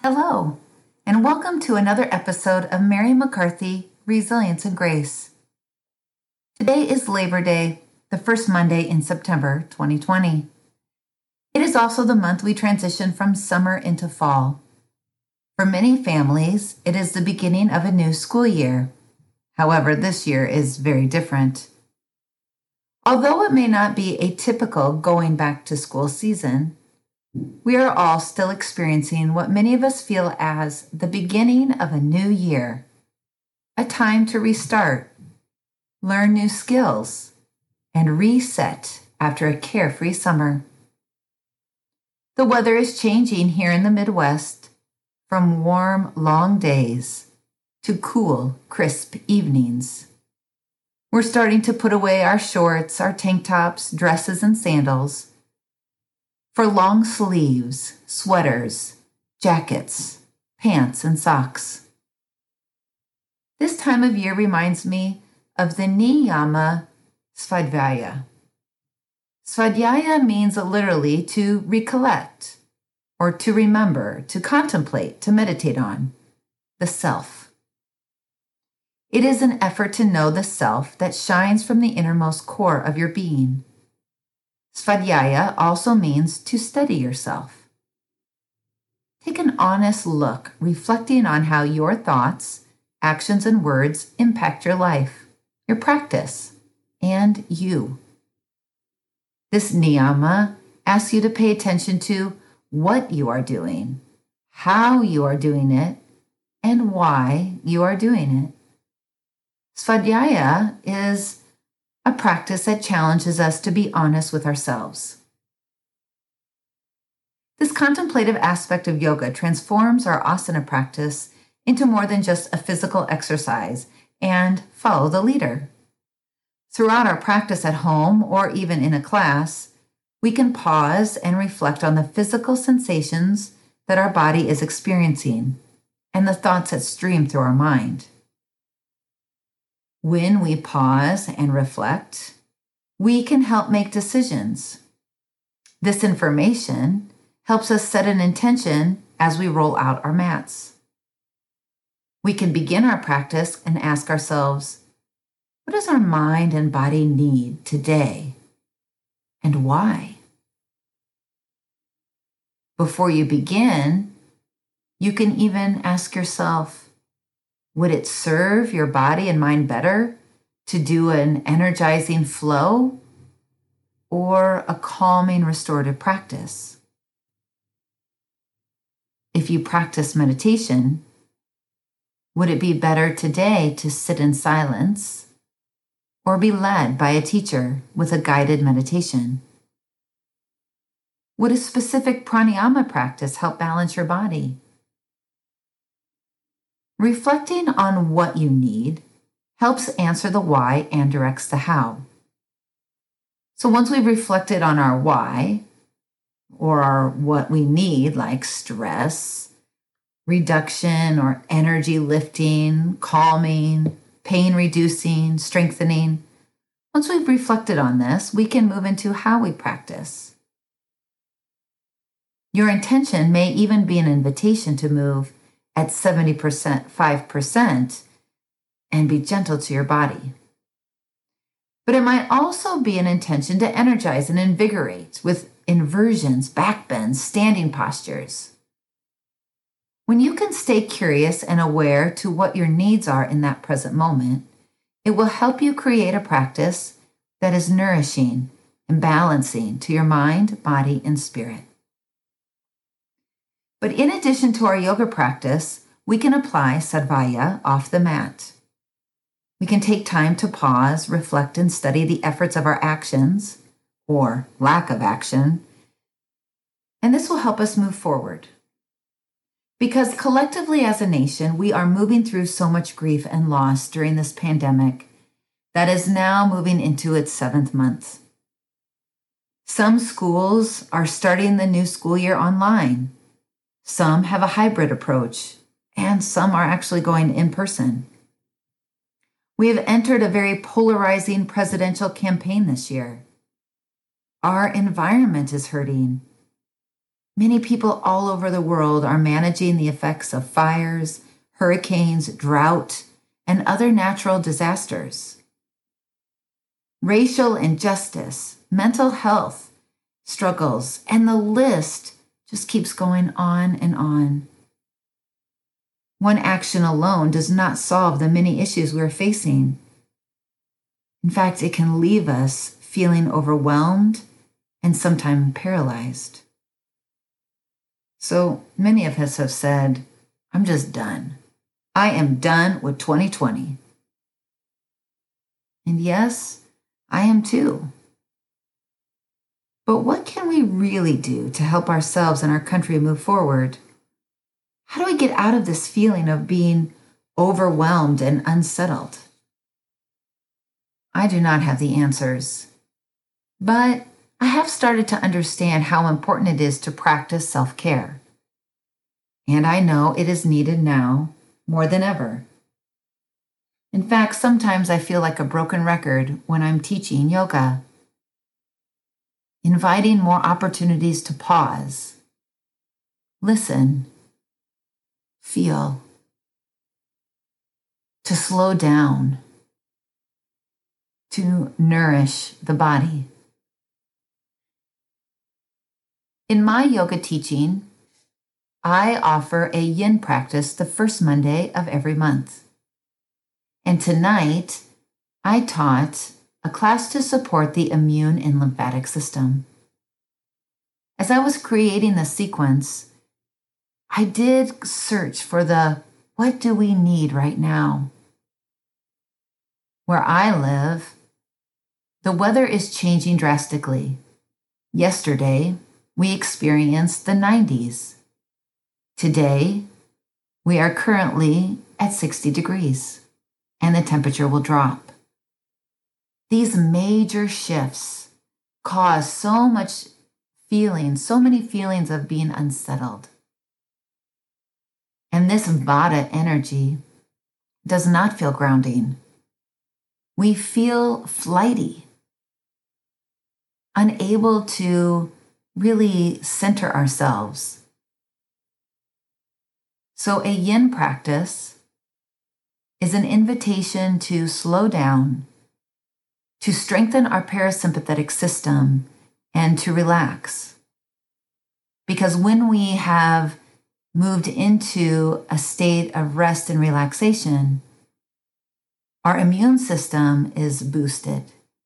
Hello, and welcome to another episode of Mary McCarthy, Resilience and Grace. Today is Labor Day, the first Monday in September 2020. It is also the month we transition from summer into fall. For many families, it is the beginning of a new school year. However, this year is very different. Although it may not be a typical going back to school season, we are all still experiencing what many of us feel as the beginning of a new year, a time to restart, learn new skills, and reset after a carefree summer. The weather is changing here in the Midwest from warm, long days to cool, crisp evenings. We're starting to put away our shorts, our tank tops, dresses, and sandals for long sleeves, sweaters, jackets, pants, and socks. This time of year reminds me of the Niyama Svadhyaya. Svadhyaya means literally to recollect, or to remember, to contemplate, to meditate on, the self. It is an effort to know the self that shines from the innermost core of your being. Svadhyaya also means to study yourself. Take an honest look, reflecting on how your thoughts, actions, and words impact your life, your practice, and you. This niyama asks you to pay attention to what you are doing, how you are doing it, and why you are doing it. Svadhyaya is a practice that challenges us to be honest with ourselves. This contemplative aspect of yoga transforms our asana practice into more than just a physical exercise and follow the leader. Throughout our practice at home or even in a class, we can pause and reflect on the physical sensations that our body is experiencing and the thoughts that stream through our mind. When we pause and reflect, we can help make decisions. This information helps us set an intention as we roll out our mats. We can begin our practice and ask ourselves, what does our mind and body need today, and why? Before you begin, you can even ask yourself, would it serve your body and mind better to do an energizing flow or a calming restorative practice? If you practice meditation, would it be better today to sit in silence or be led by a teacher with a guided meditation? Would a specific pranayama practice help balance your body? Reflecting on what you need helps answer the why and directs the how. So once we've reflected on our why, or our what we need, like stress reduction or energy lifting, calming, pain reducing, strengthening, once we've reflected on this, we can move into how we practice. Your intention may even be an invitation to move at 70%, 5%, and be gentle to your body. But it might also be an intention to energize and invigorate with inversions, back bends, standing postures. When you can stay curious and aware to what your needs are in that present moment, it will help you create a practice that is nourishing and balancing to your mind, body, and spirit. But in addition to our yoga practice, we can apply Svadhyaya off the mat. We can take time to pause, reflect, and study the efforts of our actions, or lack of action, and this will help us move forward. Because collectively as a nation, we are moving through so much grief and loss during this pandemic that is now moving into its 7th month. Some schools are starting the new school year online. Some have a hybrid approach, and some are actually going in person. We have entered a very polarizing presidential campaign this year. Our environment is hurting. Many people all over the world are managing the effects of fires, hurricanes, drought, and other natural disasters. Racial injustice, mental health struggles, and the list just keeps going on and on. One action alone does not solve the many issues we're facing. In fact, it can leave us feeling overwhelmed and sometimes paralyzed. So many of us have said, I'm just done. I am done with 2020. And yes, I am too. But what can we really do to help ourselves and our country move forward? How do we get out of this feeling of being overwhelmed and unsettled? I do not have the answers, but I have started to understand how important it is to practice self-care. And I know it is needed now more than ever. In fact, sometimes I feel like a broken record when I'm teaching yoga, inviting more opportunities to pause, listen, feel, to slow down, to nourish the body. In my yoga teaching, I offer a yin practice the first Monday of every month. And tonight, I taught a class to support the immune and lymphatic system. As I was creating the sequence, I did search for what do we need right now? Where I live, the weather is changing drastically. Yesterday, we experienced the 90s. Today, we are currently at 60 degrees, and the temperature will drop. These major shifts cause so many feelings of being unsettled. And this Vata energy does not feel grounding. We feel flighty, unable to really center ourselves. So a yin practice is an invitation to slow down, to strengthen our parasympathetic system, and to relax. Because when we have moved into a state of rest and relaxation, our immune system is boosted.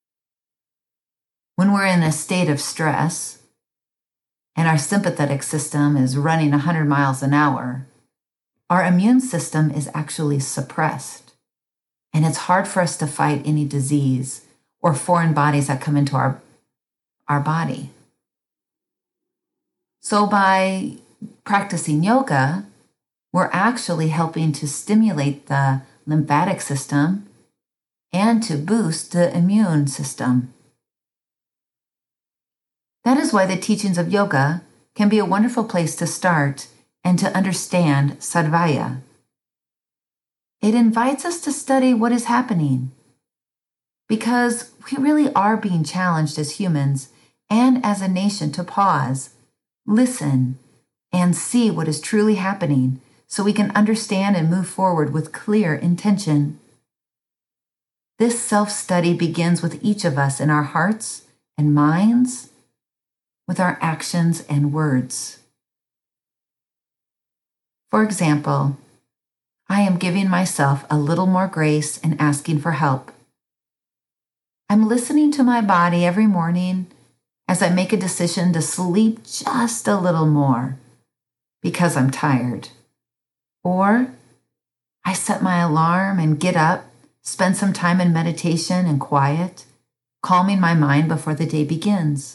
When we're in a state of stress and our sympathetic system is running 100 miles an hour, our immune system is actually suppressed. And it's hard for us to fight any disease or foreign bodies that come into our body. So by practicing yoga, we're actually helping to stimulate the lymphatic system and to boost the immune system. That is why the teachings of yoga can be a wonderful place to start and to understand Sadvaya. It invites us to study what is happening, because we really are being challenged as humans and as a nation to pause, listen, and see what is truly happening so we can understand and move forward with clear intention. This self-study begins with each of us in our hearts and minds, with our actions and words. For example, I am giving myself a little more grace and asking for help. I'm listening to my body every morning as I make a decision to sleep just a little more because I'm tired. Or I set my alarm and get up, spend some time in meditation and quiet, calming my mind before the day begins.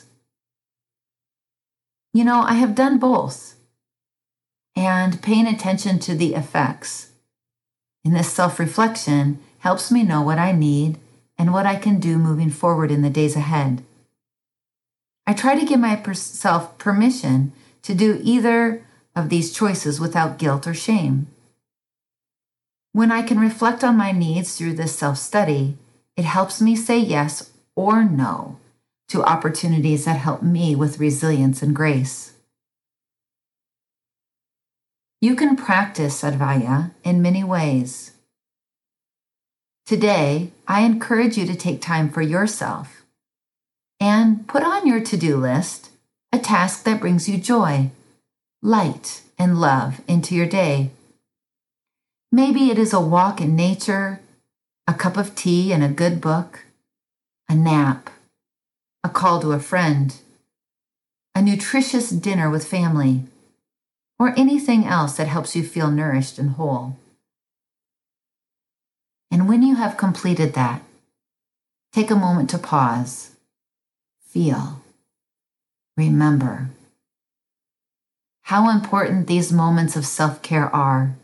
I have done both, and paying attention to the effects in this self-reflection helps me know what I need and what I can do moving forward in the days ahead. I try to give myself permission to do either of these choices without guilt or shame. When I can reflect on my needs through this self-study, it helps me say yes or no to opportunities that help me with resilience and grace. You can practice Advaita in many ways. Today, I encourage you to take time for yourself and put on your to-do list a task that brings you joy, light, and love into your day. Maybe it is a walk in nature, a cup of tea and a good book, a nap, a call to a friend, a nutritious dinner with family, or anything else that helps you feel nourished and whole. And when you have completed that, take a moment to pause, feel, remember how important these moments of self-care are.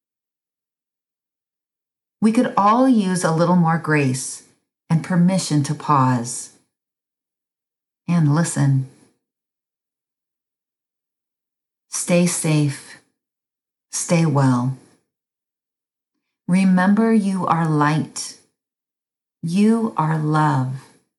We could all use a little more grace and permission to pause and listen. Stay safe. Stay well. Remember, you are light. You are love.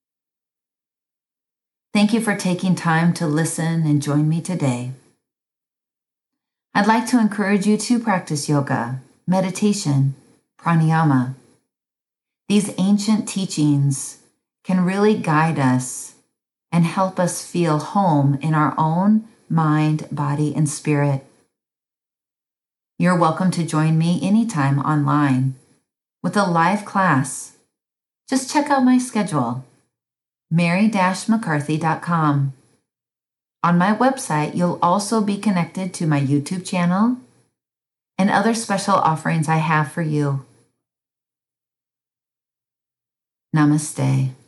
Thank you for taking time to listen and join me today. I'd like to encourage you to practice yoga, meditation, pranayama. These ancient teachings can really guide us and help us feel home in our own mind, body, and spirit. You're welcome to join me anytime online with a live class. Just check out my schedule, mary-mccarthy.com. On my website, you'll also be connected to my YouTube channel and other special offerings I have for you. Namaste.